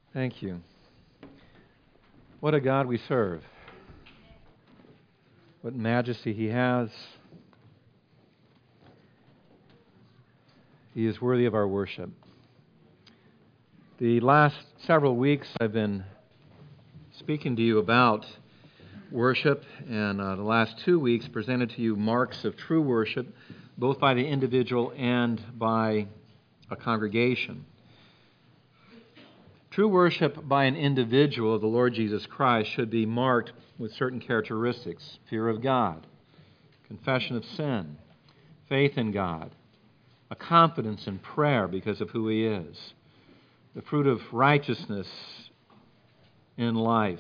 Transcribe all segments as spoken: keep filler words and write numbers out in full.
Thank you. What a God we serve. What majesty He has. He is worthy of our worship. The last several weeks I've been speaking to you about worship, and uh, the last two weeks presented to you marks of true worship, both by the individual and by a congregation. True worship by an individual of the Lord Jesus Christ should be marked with certain characteristics: fear of God, confession of sin, faith in God, a confidence in prayer because of who He is, the fruit of righteousness in life,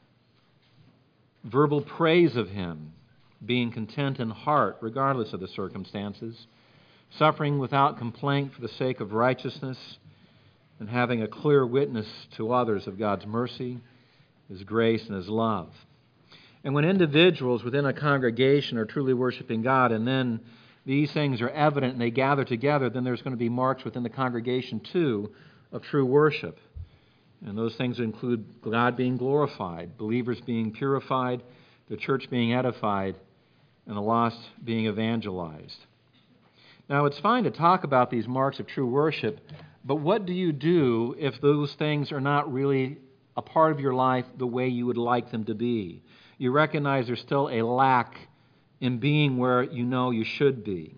verbal praise of Him, being content in heart regardless of the circumstances, suffering without complaint for the sake of righteousness, and having a clear witness to others of God's mercy, His grace, and His love. And when individuals within a congregation are truly worshiping God, and then these things are evident and they gather together, then there's going to be marks within the congregation, too, of true worship. And those things include God being glorified, believers being purified, the church being edified, and the lost being evangelized. Now, it's fine to talk about these marks of true worship, but what do you do if those things are not really a part of your life the way you would like them to be? You recognize there's still a lack in being where you know you should be.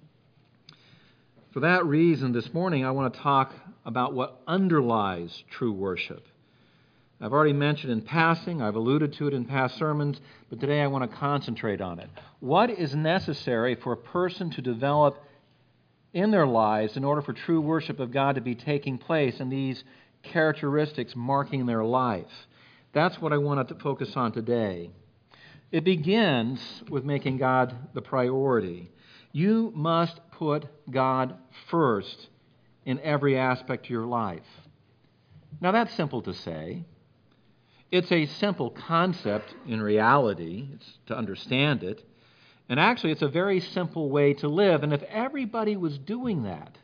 For that reason, this morning I want to talk about what underlies true worship. I've already mentioned in passing, I've alluded to it in past sermons, but today I want to concentrate on it. What is necessary for a person to develop in their lives in order for true worship of God to be taking place, and these characteristics marking their life? That's what I want to focus on today. It begins with making God the priority. You must put God first in every aspect of your life. Now, that's simple to say. It's a simple concept in reality. It's to understand it. And actually, it's a very simple way to live. And if everybody was doing that,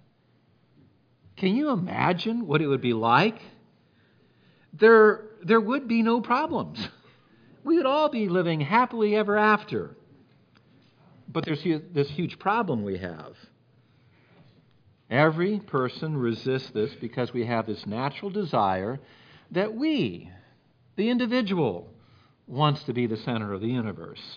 can you imagine what it would be like? There, there would be no problems. We would all be living happily ever after. But there's this huge problem we have. Every person resists this because we have this natural desire that we, the individual, wants to be the center of the universe.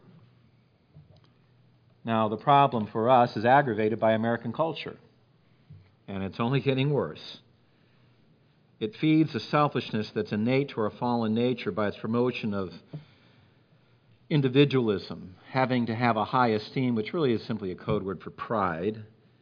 Now, the problem for us is aggravated by American culture, and it's only getting worse. It feeds the selfishness that's innate to our fallen nature by its promotion of individualism, having to have a high esteem, which really is simply a code word for pride.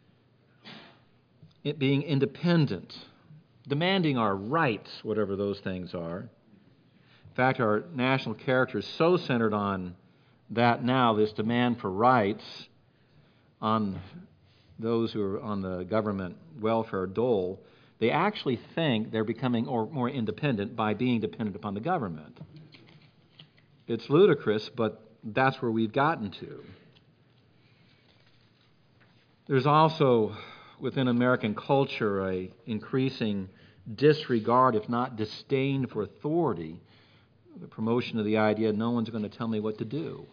It being independent, demanding our rights, whatever those things are. In fact, our national character is so centered on that now, this demand for rights on those who are on the government welfare dole, they actually think they're becoming or more independent by being dependent upon the government. It's ludicrous, but that's where we've gotten to. There's also, within American culture, a increasing disregard, if not disdain, for authority, the promotion of the idea no one's going to tell me what to do.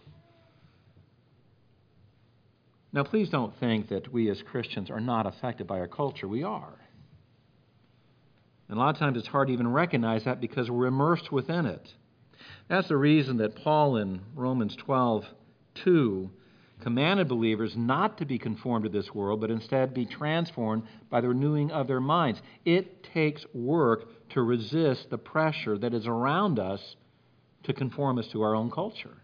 Now, please don't think that we as Christians are not affected by our culture. We are. And a lot of times it's hard to even recognize that because we're immersed within it. That's the reason that Paul in Romans twelve two commanded believers not to be conformed to this world, but instead be transformed by the renewing of their minds. It takes work to resist the pressure that is around us to conform us to our own culture.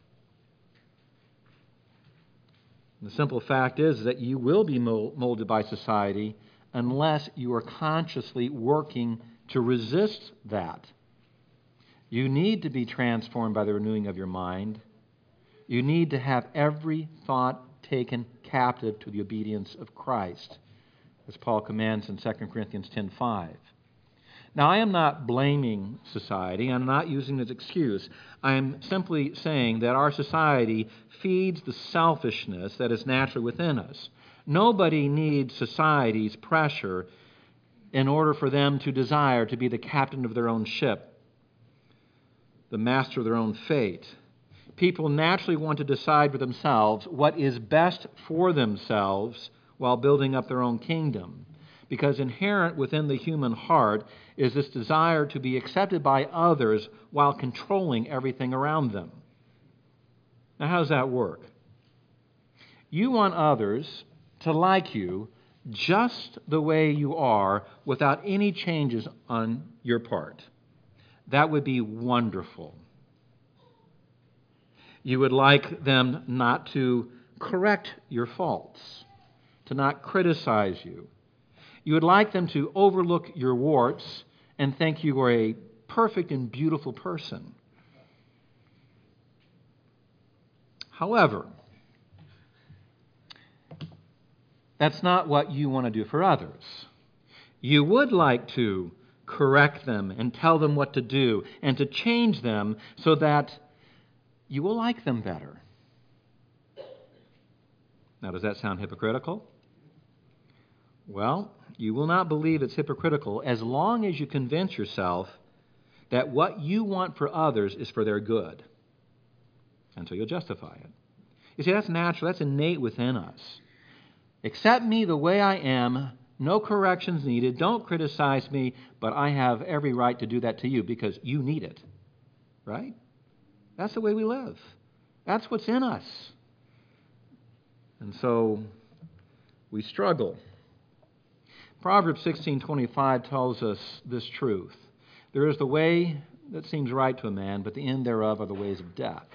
The simple fact is that you will be molded by society unless you are consciously working to resist that. You need to be transformed by the renewing of your mind. You need to have every thought taken captive to the obedience of Christ, as Paul commands in Second Corinthians ten five. Now, I am not blaming society. I'm not using it as an excuse. I am simply saying that our society feeds the selfishness that is naturally within us. Nobody needs society's pressure in order for them to desire to be the captain of their own ship, the master of their own fate. People naturally want to decide for themselves what is best for themselves while building up their own kingdom, because inherent within the human heart is this desire to be accepted by others while controlling everything around them. Now, how does that work? You want others to like you just the way you are without any changes on your part. That would be wonderful. You would like them not to correct your faults, to not criticize you. You would like them to overlook your warts and think you are a perfect and beautiful person. However, that's not what you want to do for others. You would like to correct them and tell them what to do and to change them so that you will like them better. Now, does that sound hypocritical? Well, you will not believe it's hypocritical as long as you convince yourself that what you want for others is for their good. And so you'll justify it. You see, that's natural. That's innate within us. Accept me the way I am. No corrections needed. Don't criticize me, but I have every right to do that to you because you need it. Right? That's the way we live. That's what's in us. And so we struggle. Proverbs sixteen twenty-five tells us this truth. There is the way that seems right to a man, but the end thereof are the ways of death.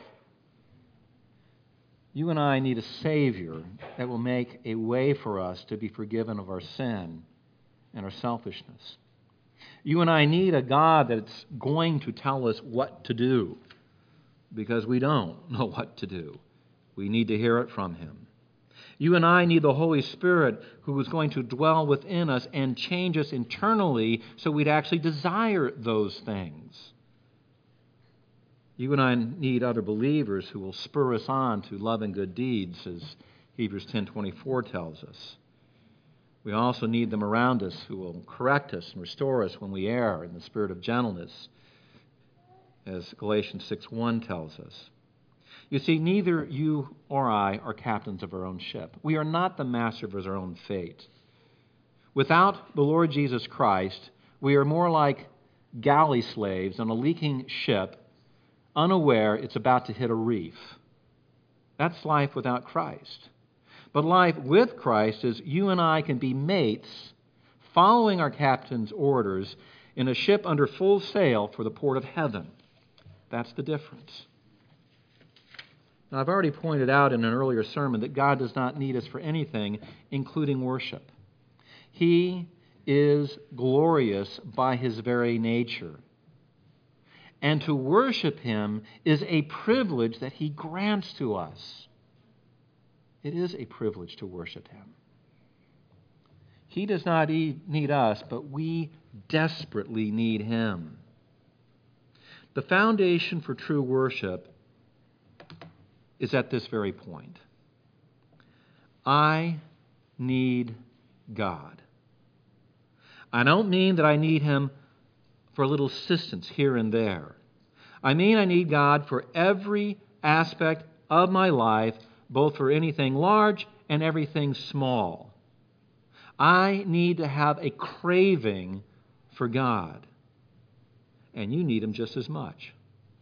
You and I need a Savior that will make a way for us to be forgiven of our sin and our selfishness. You and I need a God that's going to tell us what to do because we don't know what to do. We need to hear it from Him. You and I need the Holy Spirit who is going to dwell within us and change us internally so we'd actually desire those things. You and I need other believers who will spur us on to love and good deeds, as Hebrews ten twenty-four tells us. We also need them around us who will correct us and restore us when we err in the spirit of gentleness, as Galatians six one tells us. You see, neither you or I are captains of our own ship. We are not the master of our own fate. Without the Lord Jesus Christ, we are more like galley slaves on a leaking ship, unaware it's about to hit a reef. That's life without Christ. But life with Christ is you and I can be mates, following our captain's orders in a ship under full sail for the port of heaven. That's the difference. Now, I've already pointed out in an earlier sermon that God does not need us for anything, including worship. He is glorious by His very nature. And to worship Him is a privilege that He grants to us. It is a privilege to worship Him. He does not need us, but we desperately need Him. The foundation for true worship is at this very point. I need God. I don't mean that I need Him for a little assistance here and there. I mean I need God for every aspect of my life, both for anything large and everything small. I need to have a craving for God. And you need Him just as much.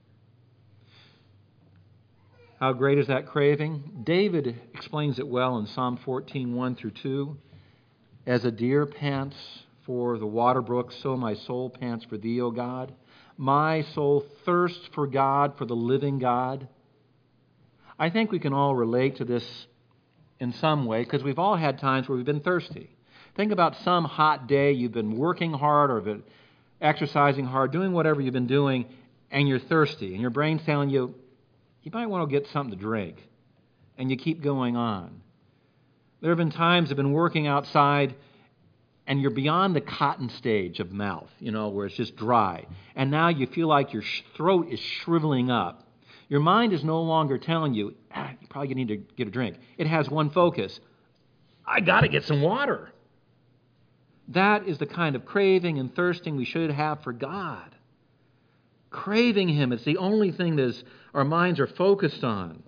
How great is that craving? David explains it well in Psalm fourteen, one through two. As a deer pants for the water brook, so my soul pants for Thee, O God. My soul thirsts for God, for the living God. I think we can all relate to this in some way because we've all had times where we've been thirsty. Think about some hot day you've been working hard or been exercising hard, doing whatever you've been doing, and you're thirsty, and your brain's telling you, you might want to get something to drink, and you keep going on. There have been times I've been working outside, and you're beyond the cotton stage of mouth, you know, where it's just dry, and now you feel like your throat is shriveling up. Your mind is no longer telling you, ah, you probably need to get a drink. It has one focus. I got to get some water. That is the kind of craving and thirsting we should have for God. Craving Him. It's the only thing that is, our minds are focused on.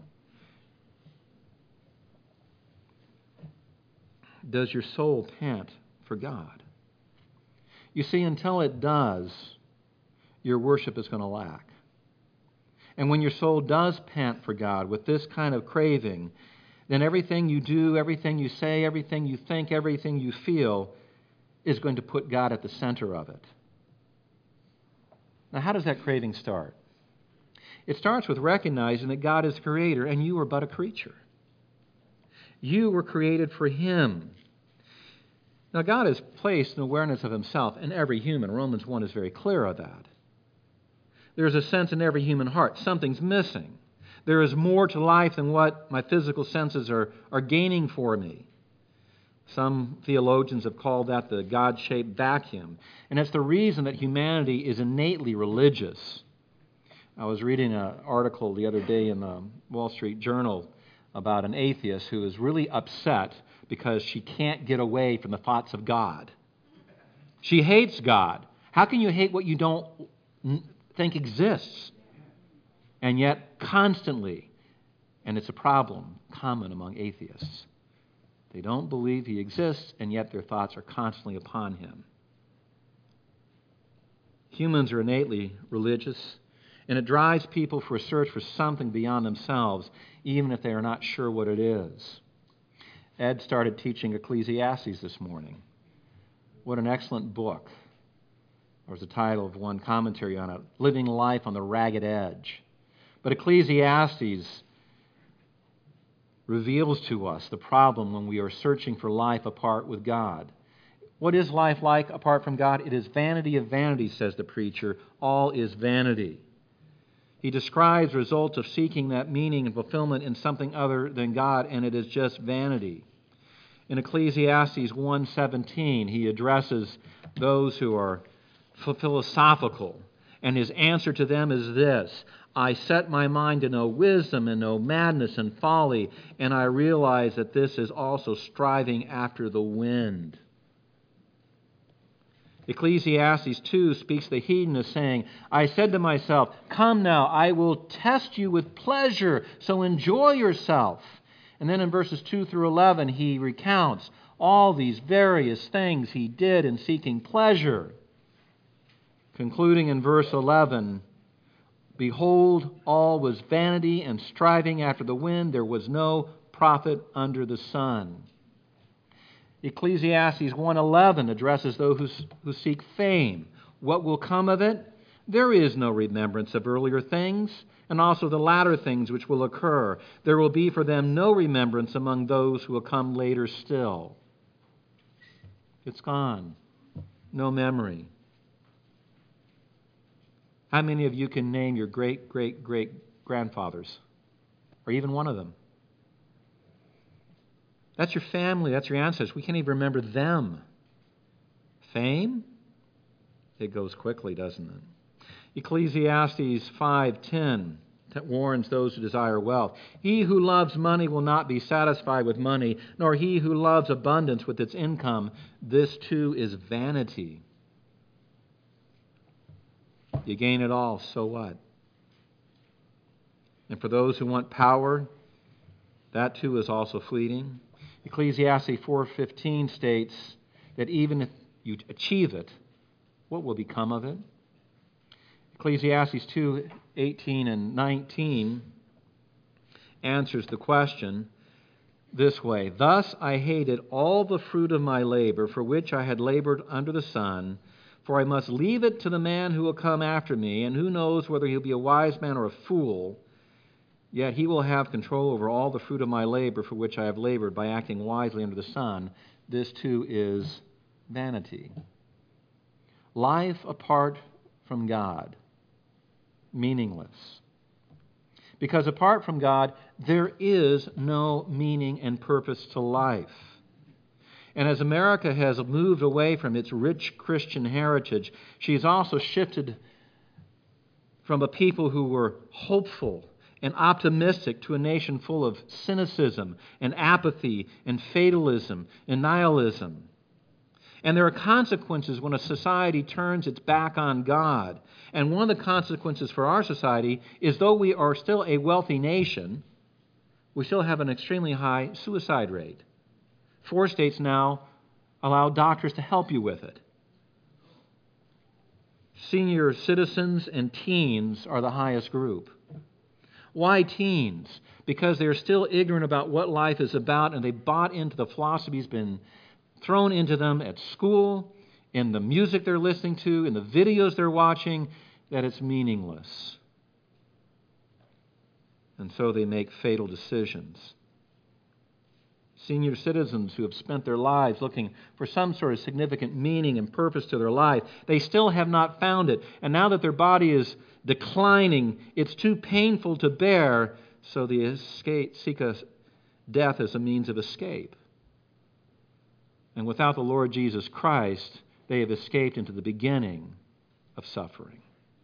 Does your soul pant for God? You see, until it does, your worship is going to lack. And when your soul does pant for God with this kind of craving, then everything you do, everything you say, everything you think, everything you feel is going to put God at the center of it. Now, how does that craving start? It starts with recognizing that God is creator and you are but a creature. You were created for Him. Now, God has placed an awareness of Himself in every human. Romans one is very clear of that. There's a sense in every human heart. Something's missing. There is more to life than what my physical senses are, are gaining for me. Some theologians have called that the God-shaped vacuum. And it's the reason that humanity is innately religious. I was reading an article the other day in the Wall Street Journal about an atheist who is really upset because she can't get away from the thoughts of God. She hates God. How can you hate what you don't think exists? And yet, constantly, and it's a problem common among atheists, they don't believe He exists, and yet their thoughts are constantly upon Him. Humans are innately religious, and it drives people for a search for something beyond themselves, even if they are not sure what it is. Ed started teaching Ecclesiastes this morning. What an excellent book. There was the title of one commentary on it, Living Life on the Ragged Edge. But Ecclesiastes reveals to us the problem when we are searching for life apart with God. What is life like apart from God? It is vanity of vanity, says the preacher. All is vanity. He describes results of seeking that meaning and fulfillment in something other than God, and it is just vanity. In Ecclesiastes one seventeen, he addresses those who are philosophical, and his answer to them is this: I set my mind to know wisdom and know madness and folly, and I realize that this is also striving after the wind. Ecclesiastes two speaks the hedonist, saying, I said to myself, come now, I will test you with pleasure, so enjoy yourself. And then in verses two through eleven, he recounts all these various things he did in seeking pleasure. Concluding in verse eleven, behold, all was vanity and striving after the wind. There was no profit under the sun. Ecclesiastes one eleven addresses those who seek fame. What will come of it? There is no remembrance of earlier things, and also the latter things which will occur. There will be for them no remembrance among those who will come later still. It's gone. No memory. How many of you can name your great, great, great grandfathers? Or even one of them? That's your family. That's your ancestors. We can't even remember them. Fame? It goes quickly, doesn't it? Ecclesiastes five ten that warns those who desire wealth. He who loves money will not be satisfied with money, nor he who loves abundance with its income. This too is vanity. You gain it all, so what? And for those who want power, that too is also fleeting. Ecclesiastes four fifteen states that even if you achieve it, what will become of it? Ecclesiastes two eighteen and nineteen answers the question this way: Thus I hated all the fruit of my labor, for which I had labored under the sun, for I must leave it to the man who will come after me, and who knows whether he'll be a wise man or a fool. Yet he will have control over all the fruit of my labor for which I have labored by acting wisely under the sun. This too is vanity. Life apart from God, meaningless. Because apart from God, there is no meaning and purpose to life. And as America has moved away from its rich Christian heritage, she has also shifted from a people who were hopeful and optimistic to a nation full of cynicism and apathy and fatalism and nihilism. And there are consequences when a society turns its back on God. And one of the consequences for our society is, though we are still a wealthy nation, we still have an extremely high suicide rate. Four states now allow doctors to help you with it. Senior citizens and teens are the highest group. Why teens? Because they're still ignorant about what life is about, and they bought into the philosophy that's been thrown into them at school, in the music they're listening to, in the videos they're watching, that it's meaningless. And so they make fatal decisions. Senior citizens who have spent their lives looking for some sort of significant meaning and purpose to their life, they still have not found it. And now that their body is declining, it's too painful to bear, so they escape, seek a death as a means of escape. And without the Lord Jesus Christ, they have escaped into the beginning of suffering.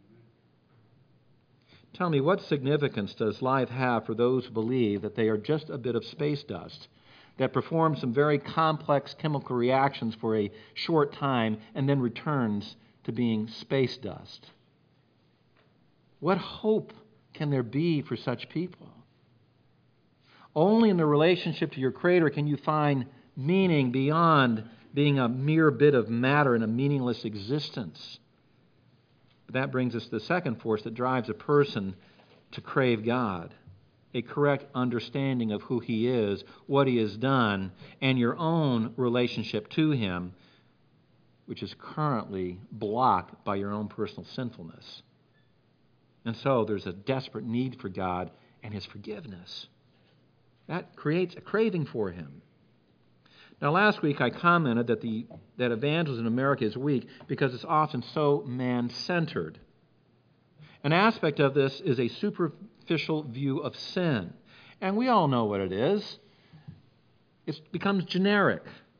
Tell me, what significance does life have for those who believe that they are just a bit of space dust that performs some very complex chemical reactions for a short time and then returns to being space dust? What hope can there be for such people? Only in the relationship to your Creator can you find meaning beyond being a mere bit of matter in a meaningless existence. But that brings us to the second force that drives a person to crave God: a correct understanding of who He is, what He has done, and your own relationship to Him, which is currently blocked by your own personal sinfulness. And so there's a desperate need for God and His forgiveness. That creates a craving for Him. Now, last week I commented that the that evangelism in America is weak because it's often so man-centered. An aspect of this is a superficial view of sin. And we all know what it is. It becomes generic.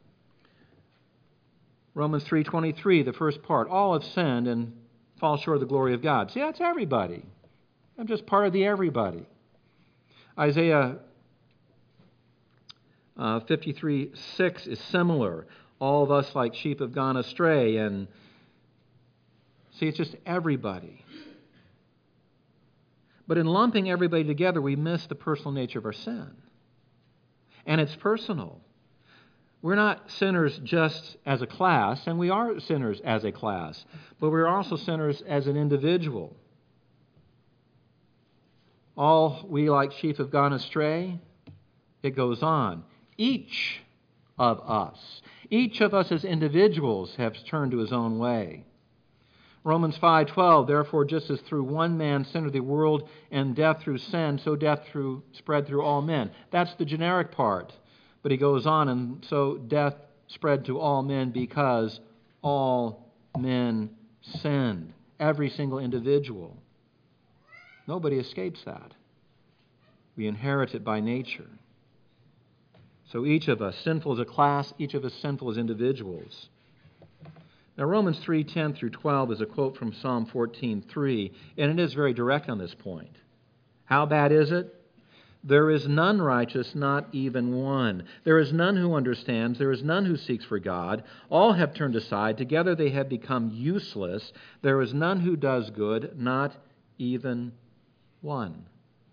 Romans three twenty-three, the first part, all have sinned and fall short of the glory of God. See, that's everybody. I'm just part of the everybody. Isaiah uh, fifty-three six is similar. All of us like sheep have gone astray. And see, it's just everybody. But in lumping everybody together, we miss the personal nature of our sin. And it's personal. We're not sinners just as a class, and we are sinners as a class, but we're also sinners as an individual. All we like sheep have gone astray. It goes on. Each of us, each of us as individuals have turned to his own way. Romans five twelve, therefore, just as through one man sin entered the world, and death through sin, so death through spread through all men. That's the generic part. But he goes on, and so death spread to all men because all men sinned. Every single individual. Nobody escapes that. We inherit it by nature. So each of us, sinful as a class, each of us sinful as individuals. Now, Romans three ten through twelve is a quote from Psalm fourteen three, and it is very direct on this point. How bad is it? There is none righteous, not even one. There is none who understands. There is none who seeks for God. All have turned aside. Together they have become useless. There is none who does good, not even one.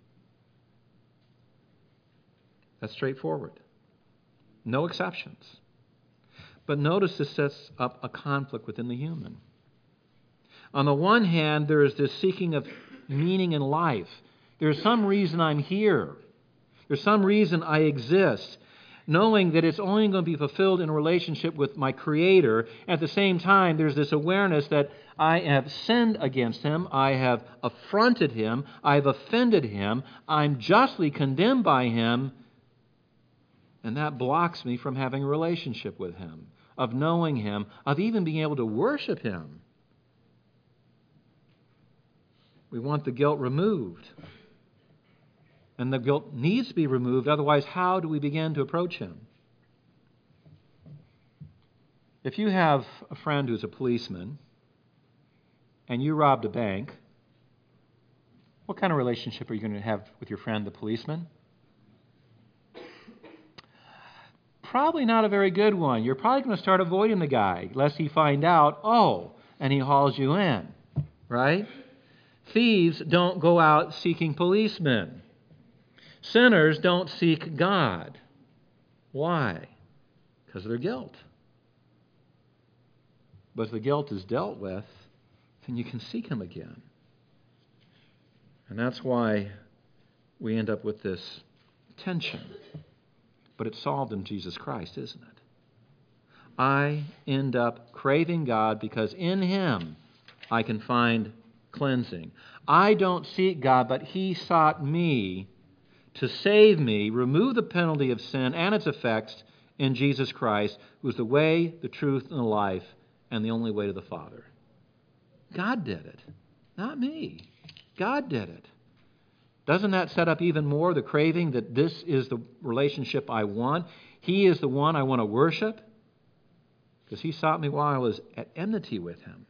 That's straightforward. No exceptions. But notice this sets up a conflict within the human. On the one hand, there is this seeking of meaning in life. There's some reason I'm here. There's some reason I exist, knowing that it's only going to be fulfilled in a relationship with my Creator. At the same time, there's this awareness that I have sinned against Him, I have affronted Him, I've offended Him, I'm justly condemned by Him, and that blocks me from having a relationship with Him, of knowing Him, of even being able to worship Him. We want the guilt removed. And the guilt needs to be removed, otherwise how do we begin to approach Him? If you have a friend who's a policeman and you robbed a bank, what kind of relationship are you going to have with your friend, the policeman? probably not a very good one. You're probably going to start avoiding the guy, lest he find out, oh, and he hauls you in, right? Thieves don't go out seeking policemen. Sinners don't seek God. Why? Because of their guilt. But if the guilt is dealt with, then you can seek Him again. And that's why we end up with this tension. But it's solved in Jesus Christ, isn't it? I end up craving God because in Him I can find cleansing. I don't seek God, but He sought me to save me, remove the penalty of sin and its effects in Jesus Christ, who is the way, the truth, and the life, and the only way to the Father. God did it, not me. God did it. Doesn't that set up even more the craving that this is the relationship I want? He is the one I want to worship? Because He sought me while I was at enmity with Him.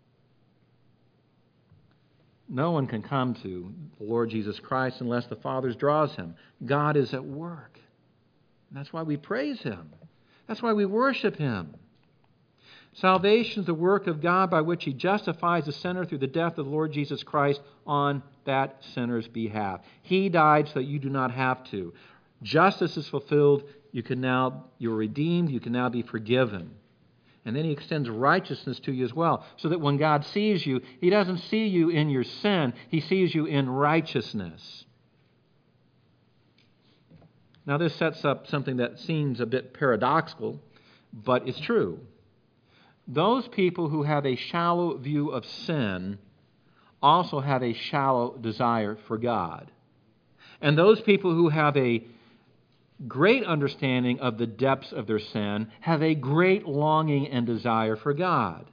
No one can come to the Lord Jesus Christ unless the Father draws him. God is at work. And that's why we praise Him. That's why we worship Him. Salvation is the work of God by which He justifies the sinner through the death of the Lord Jesus Christ on that sinner's behalf. He died so that you do not have to. Justice is fulfilled. You can now, you're redeemed. You can now be forgiven. And then He extends righteousness to you as well, so that when God sees you, He doesn't see you in your sin. He sees you in righteousness. Now, this sets up something that seems a bit paradoxical, but it's true. Those people who have a shallow view of sin also have a shallow desire for God. And those people who have a great understanding of the depths of their sin have a great longing and desire for God.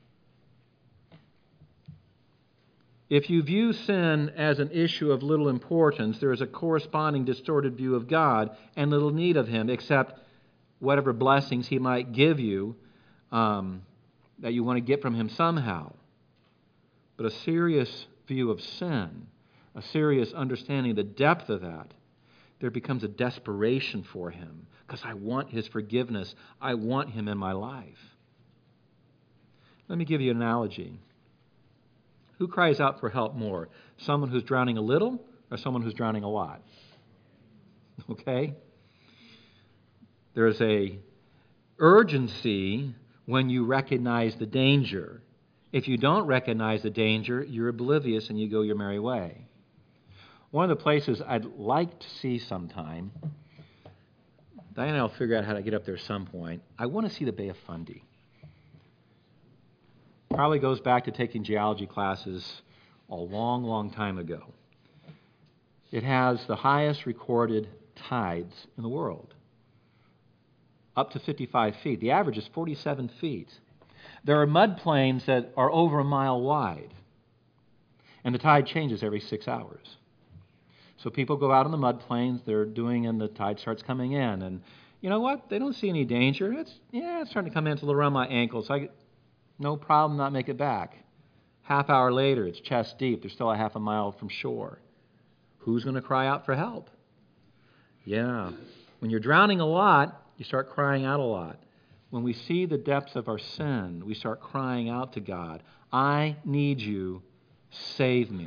If you view sin as an issue of little importance, there is a corresponding distorted view of God and little need of Him, except whatever blessings He might give you um, that you want to get from Him somehow. But a serious view of sin, a serious understanding of the depth of that, there becomes a desperation for Him because I want His forgiveness. I want Him in my life. Let me give you an analogy. Who cries out for help more? Someone who's drowning a little or someone who's drowning a lot? Okay? There's a urgency when you recognize the danger. If you don't recognize the danger, you're oblivious and you go your merry way. One of the places I'd like to see sometime, Diane and I will figure out how to get up there at some point. I want to see the Bay of Fundy. Probably goes back to taking geology classes a long, long time ago. It has the highest recorded tides in the world, up to fifty-five feet. The average is forty-seven feet. There are mud plains that are over a mile wide, and the tide changes every six hours. So people go out on the mud plains, they're doing, and the tide starts coming in. And you know what? They don't see any danger. It's, yeah, it's starting to come in. It's a little around my ankles. I get, no problem, not make it back. Half hour later, it's chest deep. They're still a half a mile from shore. Who's going to cry out for help? Yeah. When you're drowning a lot, you start crying out a lot. When we see the depths of our sin, we start crying out to God, I need you, save me.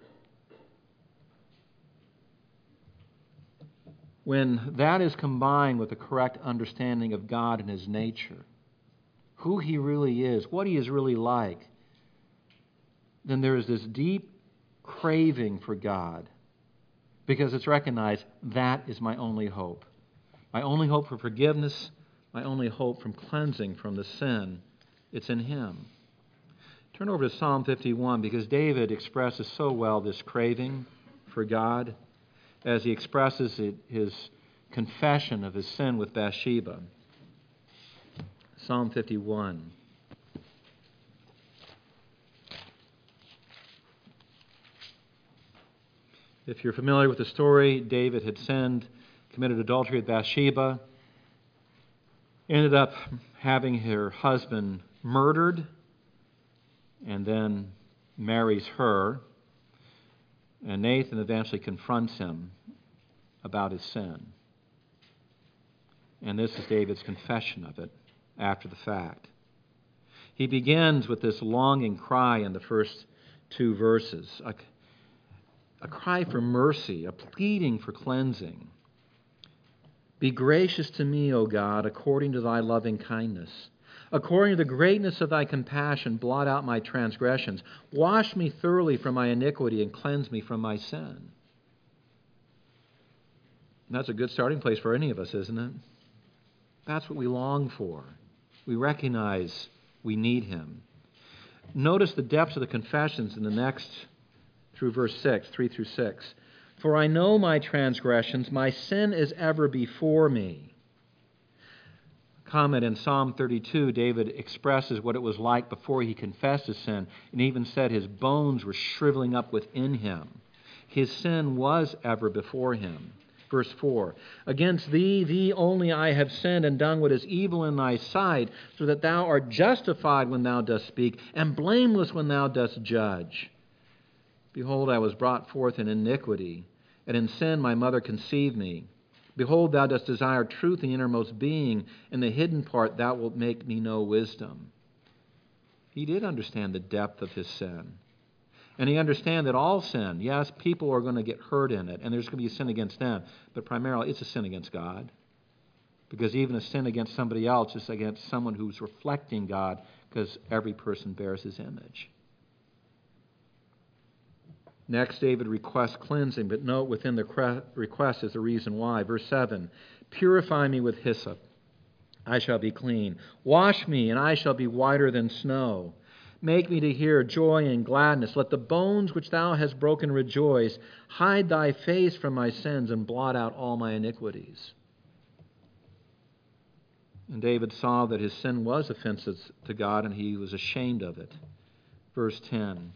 When that is combined with a correct understanding of God and His nature, who He really is, what He is really like, then there is this deep craving for God, because it's recognized that is my only hope. My only hope for forgiveness, my only hope from cleansing from the sin, it's in Him. Turn over to Psalm fifty-one, because David expresses so well this craving for God as he expresses it, his confession of his sin with Bathsheba. Psalm fifty-one. If you're familiar with the story, David had sinned, committed adultery with Bathsheba, ended up having her husband murdered, and then marries her. And Nathan eventually confronts him about his sin. And this is David's confession of it after the fact. He begins with this longing cry in the first two verses, a, a cry for mercy, a pleading for cleansing. Be gracious to me, O God, according to thy loving kindness. According to the greatness of thy compassion, blot out my transgressions. Wash me thoroughly from my iniquity and cleanse me from my sin. And that's a good starting place for any of us, isn't it? That's what we long for. We recognize we need him. Notice the depths of the confessions in the next, through verse six, three through six. For I know my transgressions, my sin is ever before me. Comment in Psalm thirty-two, David expresses what it was like before he confessed his sin, and even said his bones were shriveling up within him. His sin was ever before him. Verse four, against thee, thee only I have sinned and done what is evil in thy sight, so that thou art justified when thou dost speak, and blameless when thou dost judge. Behold, I was brought forth in iniquity, and in sin my mother conceived me. Behold, thou dost desire truth in the innermost being, in the hidden part thou wilt make me know wisdom. He did understand the depth of his sin. And he understand that all sin, yes, people are going to get hurt in it, and there's going to be a sin against them, but primarily it's a sin against God. Because even a sin against somebody else is against someone who's reflecting God, because every person bears his image. Next, David requests cleansing, but note within the request is the reason why. Verse seven, purify me with hyssop, I shall be clean. Wash me, and I shall be whiter than snow. Make me to hear joy and gladness. Let the bones which thou hast broken rejoice. Hide thy face from my sins and blot out all my iniquities. And David saw that his sin was offensive to God, and he was ashamed of it. Verse ten.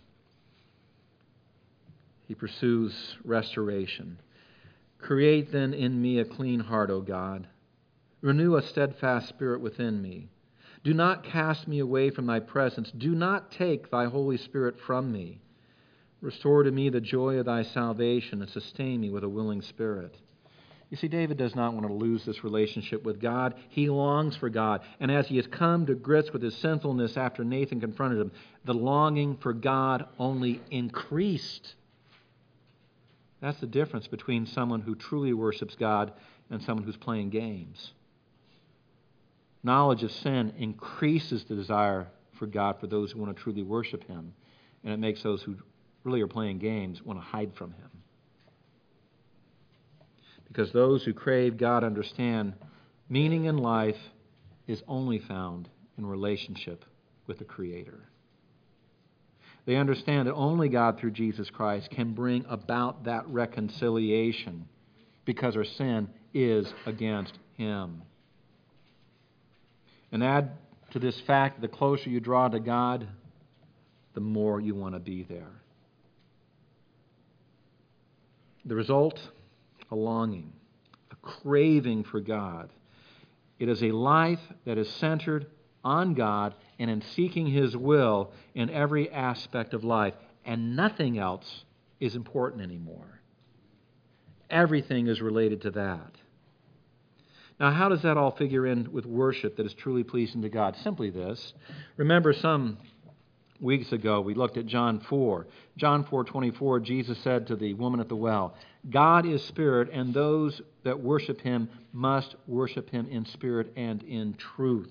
He pursues restoration. Create then in me a clean heart, O God. Renew a steadfast spirit within me. Do not cast me away from thy presence. Do not take thy Holy Spirit from me. Restore to me the joy of thy salvation and sustain me with a willing spirit. You see, David does not want to lose this relationship with God. He longs for God. And as he has come to grips with his sinfulness after Nathan confronted him, the longing for God only increased. That's the difference between someone who truly worships God and someone who's playing games. Knowledge of sin increases the desire for God for those who want to truly worship him, and it makes those who really are playing games want to hide from him. Because those who crave God understand meaning in life is only found in relationship with the Creator. They understand that only God through Jesus Christ can bring about that reconciliation, because our sin is against him. And add to this fact, the closer you draw to God, the more you want to be there. The result, a longing, a craving for God. It is a life that is centered on God and in seeking his will in every aspect of life. And nothing else is important anymore. Everything is related to that. Now, how does that all figure in with worship that is truly pleasing to God? Simply this. Remember, some weeks ago we looked at John four. John four twenty-four, Jesus said to the woman at the well, God is spirit, and those that worship him must worship him in spirit and in truth.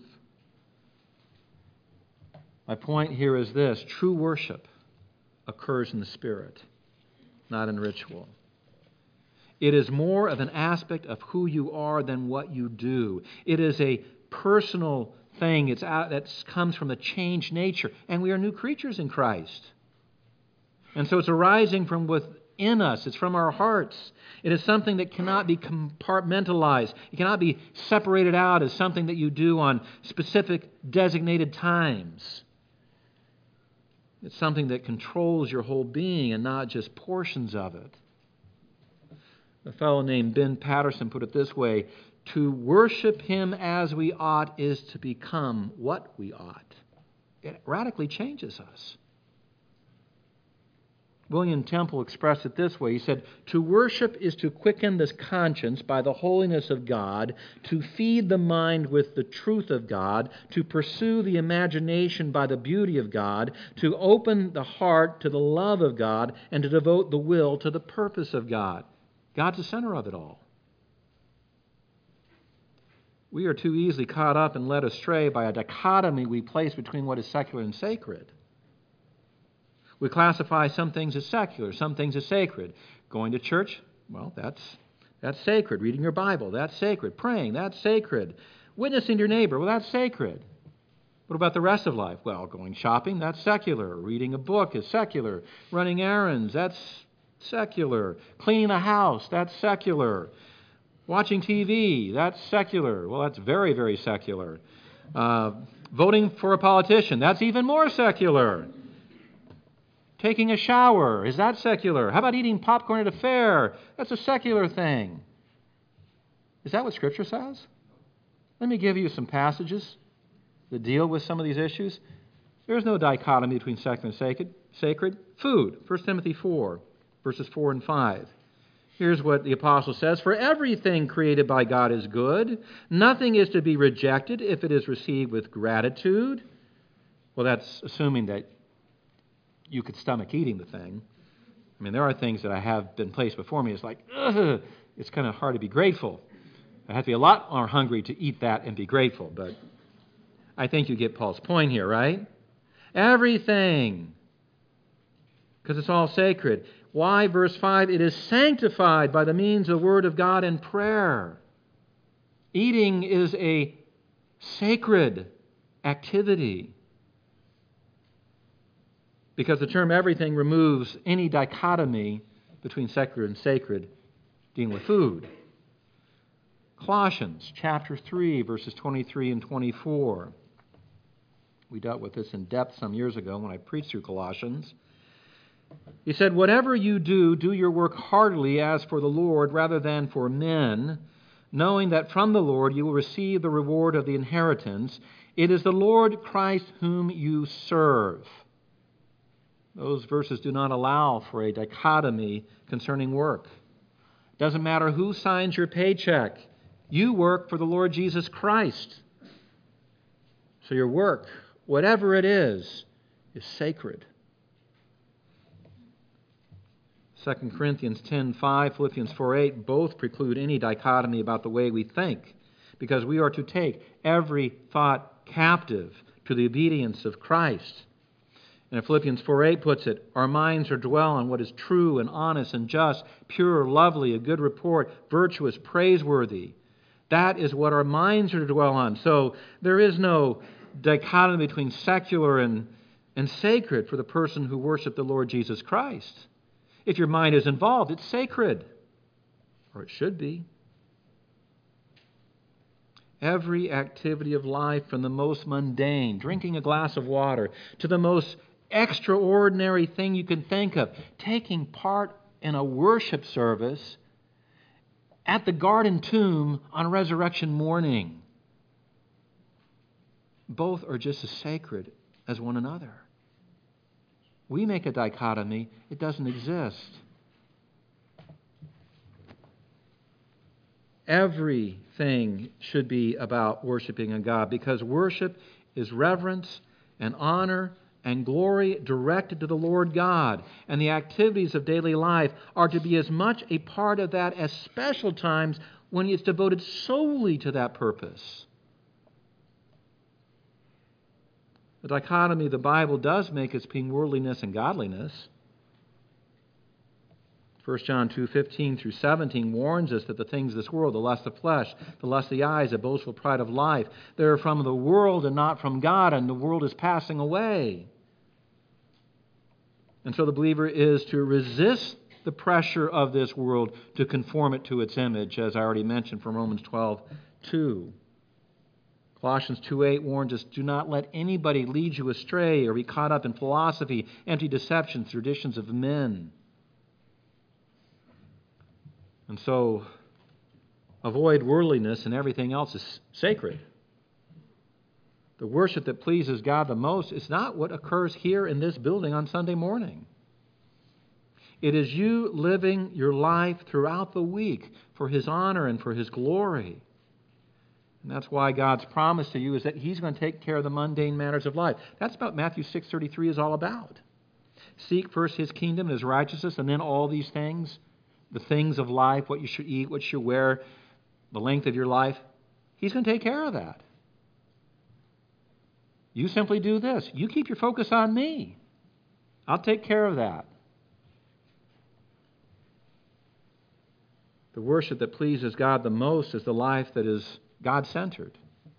My point here is this. True worship occurs in the spirit, not in ritual. It is more of an aspect of who you are than what you do. It is a personal thing. It's out, that comes from a changed nature. And we are new creatures in Christ. And so it's arising from within us. It's from our hearts. It is something that cannot be compartmentalized. It cannot be separated out as something that you do on specific designated times. It's something that controls your whole being and not just portions of it. A fellow named Ben Patterson put it this way, to worship him as we ought is to become what we ought. It radically changes us. William Temple expressed it this way. He said, "To worship is to quicken the conscience by the holiness of God, to feed the mind with the truth of God, to pursue the imagination by the beauty of God, to open the heart to the love of God, and to devote the will to the purpose of God." God's the center of it all. We are too easily caught up and led astray by a dichotomy we place between what is secular and sacred. We classify some things as secular, some things as sacred. Going to church, well, that's that's sacred. Reading your Bible, that's sacred. Praying, that's sacred. Witnessing to your neighbor, well, that's sacred. What about the rest of life? Well, going shopping, that's secular. Reading a book is secular. Running errands, that's secular. Cleaning the house, that's secular. Watching T V, that's secular. Well, that's very, very secular. Uh, voting for a politician, that's even more secular. Taking a shower, is that secular? How about eating popcorn at a fair? That's a secular thing. Is that what Scripture says? Let me give you some passages that deal with some of these issues. There's no dichotomy between secular and sacred. Sacred. Food, First Timothy four, verses four and five. Here's what the apostle says: "For everything created by God is good. Nothing is to be rejected if it is received with gratitude." Well, that's assuming that you could stomach eating the thing. I mean, there are things that I have been placed before me. It's like, ugh, it's kind of hard to be grateful. I have to be a lot more hungry to eat that and be grateful. But I think you get Paul's point here, right? Everything, because it's all sacred. Why? Verse five, "It is sanctified by the means of the Word of God and prayer." Eating is a sacred activity, because the term everything removes any dichotomy between secular and sacred dealing with food. Colossians chapter three, verses twenty-three and twenty-four. We dealt with this in depth some years ago when I preached through Colossians. He said, "Whatever you do, do your work heartily as for the Lord rather than for men, knowing that from the Lord you will receive the reward of the inheritance. It is the Lord Christ whom you serve." Those verses do not allow for a dichotomy concerning work. It doesn't matter who signs your paycheck. You work for the Lord Jesus Christ. So your work, whatever it is, is sacred. Second Corinthians ten five, Philippians four eight both preclude any dichotomy about the way we think, because we are to take every thought captive to the obedience of Christ. And Philippians four eight puts it, "Our minds are dwell on what is true and honest and just, pure, lovely, a good report, virtuous, praiseworthy." That is what our minds are to dwell on. So there is no dichotomy between secular and, and sacred for the person who worships the Lord Jesus Christ. If your mind is involved, it's sacred, or it should be. Every activity of life, from the most mundane, drinking a glass of water, to the most extraordinary thing you can think of, taking part in a worship service at the Garden Tomb on resurrection morning. Both are just as sacred as one another. We make a dichotomy. It doesn't exist. Everything should be about worshiping a God, because worship is reverence and honor and glory directed to the Lord God. And the activities of daily life are to be as much a part of that as special times when it's devoted solely to that purpose. The dichotomy the Bible does make is between worldliness and godliness. First John two fifteen through seventeen warns us that the things of this world, the lust of flesh, the lust of the eyes, the boastful pride of life, they are from the world and not from God, and the world is passing away. And so the believer is to resist the pressure of this world to conform it to its image, as I already mentioned from Romans twelve two. Colossians two eight warns us, "Do not let anybody lead you astray or be caught up in philosophy, empty deceptions, traditions of men." And so, avoid worldliness, and everything else is sacred. The worship that pleases God the most is not what occurs here in this building on Sunday morning. It is you living your life throughout the week for His honor and for His glory. And that's why God's promise to you is that He's going to take care of the mundane matters of life. That's what Matthew six thirty-three is all about. Seek first His kingdom and His righteousness, and then all these things, the things of life, what you should eat, what you should wear, the length of your life, He's going to take care of that. You simply do this. You keep your focus on me. I'll take care of that. The worship that pleases God the most is the life that is God-centered.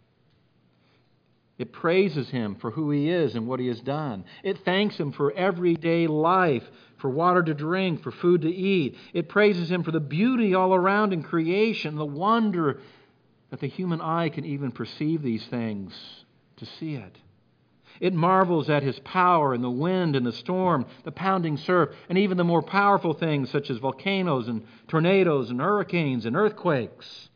It praises Him for who He is and what He has done. It thanks Him for everyday life, for water to drink, for food to eat. It praises Him for the beauty all around in creation, the wonder that the human eye can even perceive these things, to see it. It marvels at His power in the wind and the storm, the pounding surf, and even the more powerful things such as volcanoes and tornadoes and hurricanes and earthquakes.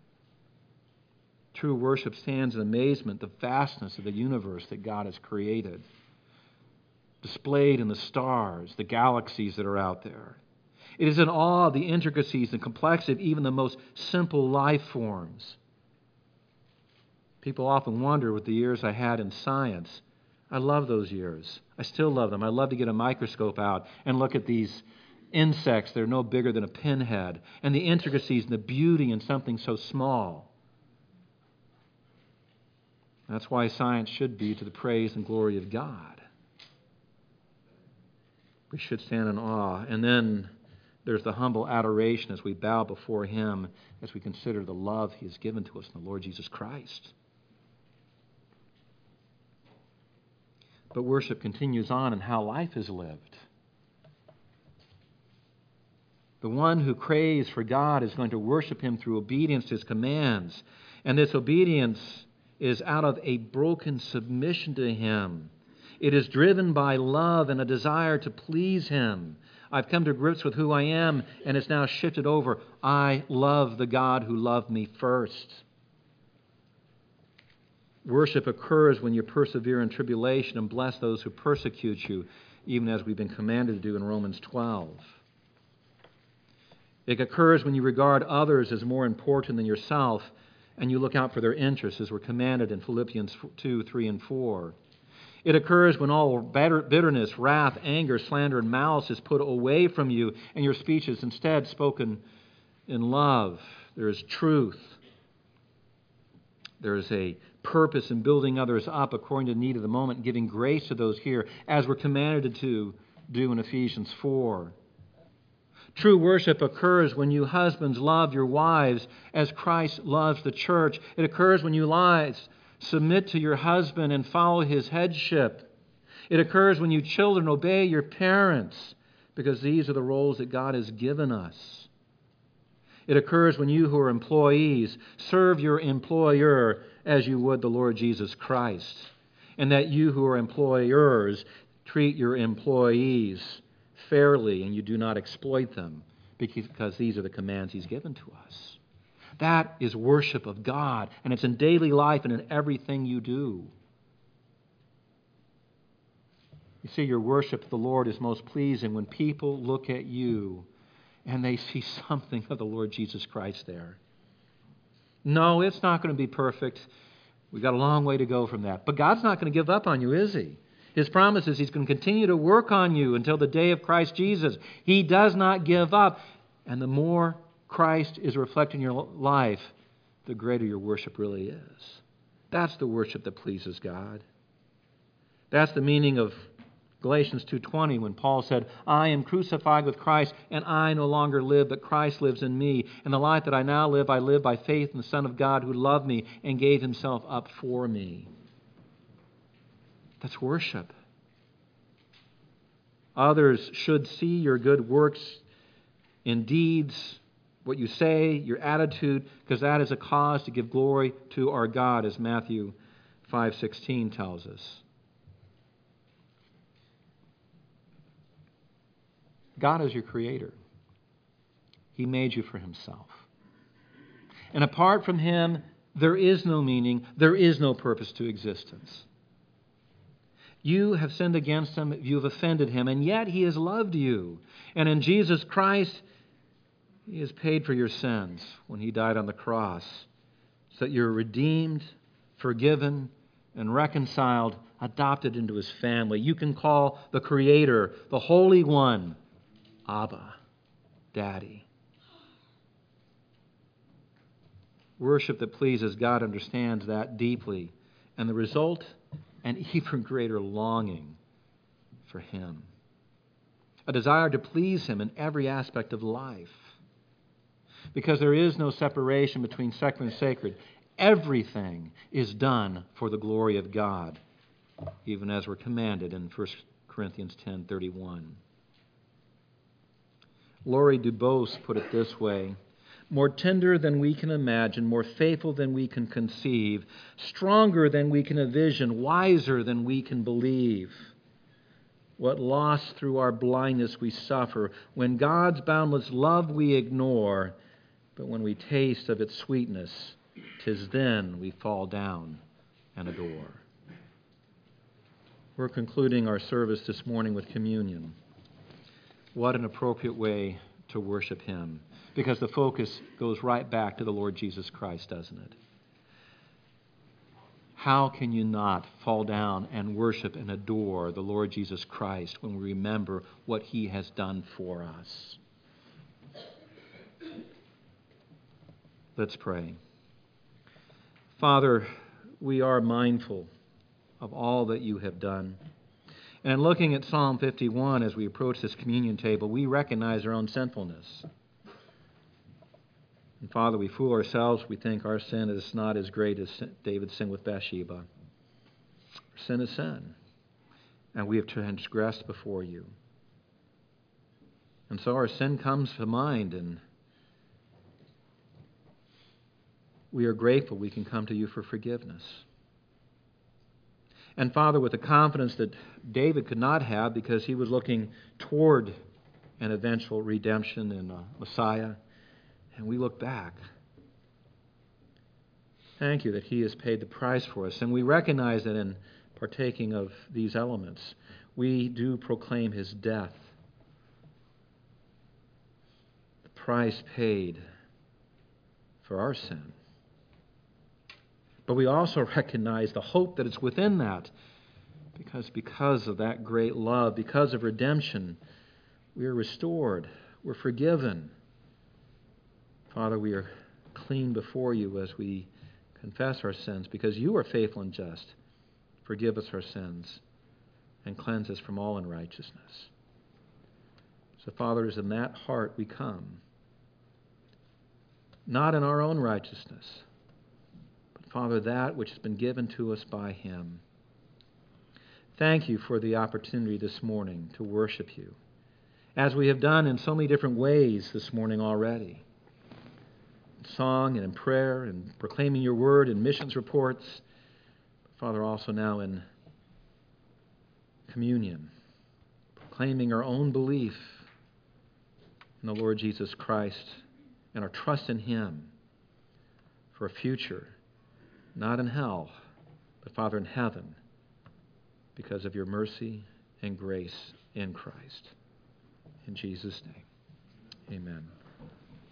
True worship stands in amazement at the vastness of the universe that God has created, displayed in the stars, the galaxies that are out there. It is in awe of the intricacies and complexity of even the most simple life forms. People often wonder with the years I had in science. I love those years. I still love them. I love to get a microscope out and look at these insects that are no bigger than a pinhead, and the intricacies and the beauty in something so small. That's why science should be to the praise and glory of God. We should stand in awe. And then there's the humble adoration as we bow before Him, as we consider the love He has given to us in the Lord Jesus Christ. But worship continues on in how life is lived. The one who craves for God is going to worship Him through obedience to His commands. And this obedience is out of a broken submission to Him. It is driven by love and a desire to please Him. I've come to grips with who I am, and it's now shifted over. I love the God who loved me first. Worship occurs when you persevere in tribulation and bless those who persecute you, even as we've been commanded to do in Romans twelve. It occurs when you regard others as more important than yourself, and you look out for their interests, as we're commanded in Philippians two, three, and four. It occurs when all bitterness, wrath, anger, slander, and malice is put away from you, and your speech is instead spoken in love. There is truth. There is a purpose in building others up according to the need of the moment, giving grace to those here, as we're commanded to do in Ephesians four. True worship occurs when you husbands love your wives as Christ loves the church. It occurs when you wives submit to your husband and follow his headship. It occurs when you children obey your parents, because these are the roles that God has given us. It occurs when you who are employees serve your employer as you would the Lord Jesus Christ, and that you who are employers treat your employees fairly and you do not exploit them, because these are the commands He's given to us. That is worship of God, and it's in daily life and in everything you do. You see, your worship of the Lord is most pleasing when people look at you and they see something of the Lord Jesus Christ there. No, it's not going to be perfect. We've got a long way to go from that. But God's not going to give up on you, is He? His promise is He's going to continue to work on you until the day of Christ Jesus. He does not give up. And the more Christ is reflected in your life, the greater your worship really is. That's the worship that pleases God. That's the meaning of Galatians two twenty when Paul said, I am crucified with Christ, and I no longer live, but Christ lives in me. And the life that I now live, I live by faith in the Son of God who loved me and gave Himself up for me. That's worship. Others should see your good works in deeds, what you say, your attitude, because that is a cause to give glory to our God, as Matthew five sixteen tells us. God is your creator. He made you for Himself. And apart from Him, there is no meaning, there is no purpose to existence. You have sinned against him, you have offended him, and yet he has loved you. And in Jesus Christ, he has paid for your sins when he died on the cross, so that you're redeemed, forgiven, and reconciled, adopted into his family. You can call the Creator, the Holy One, Abba, Daddy. Worship that pleases God understands that deeply, and the result, an even greater longing for him. A desire to please him in every aspect of life. Because there is no separation between secular and sacred. Everything is done for the glory of God, even as we're commanded in First Corinthians ten thirty-one. Laurie Dubose put it this way: more tender than we can imagine, more faithful than we can conceive, stronger than we can envision, wiser than we can believe. What loss through our blindness we suffer, when God's boundless love we ignore, but when we taste of its sweetness, 'tis then we fall down and adore. We're concluding our service this morning with communion. What an appropriate way to worship him, because the focus goes right back to the Lord Jesus Christ, doesn't it? How can you not fall down and worship and adore the Lord Jesus Christ when we remember what he has done for us? Let's pray. Father, we are mindful of all that you have done. And looking at Psalm fifty-one as we approach this communion table, we recognize our own sinfulness. And Father, we fool ourselves. We think our sin is not as great as David sinned with Bathsheba. Sin is sin. And we have transgressed before you. And so our sin comes to mind, and we are grateful we can come to you for forgiveness. And Father, with the confidence that David could not have because he was looking toward an eventual redemption in a Messiah, and we look back. Thank you that he has paid the price for us. And we recognize that in partaking of these elements, we do proclaim his death. The price paid for our sin. But we also recognize the hope that is within that. Because because of that great love, because of redemption, we are restored. We're forgiven. Father, we are clean before you as we confess our sins, because you are faithful and just. Forgive us our sins and cleanse us from all unrighteousness. So, Father, it is in that heart we come. Not in our own righteousness, but, Father, that which has been given to us by him. Thank you for the opportunity this morning to worship you, as we have done in so many different ways this morning already. Song and in prayer and proclaiming your word and missions reports. Father, also now in communion, proclaiming our own belief in the Lord Jesus Christ and our trust in him for a future, not in hell, but Father, in heaven, because of your mercy and grace in Christ. In Jesus' name, amen.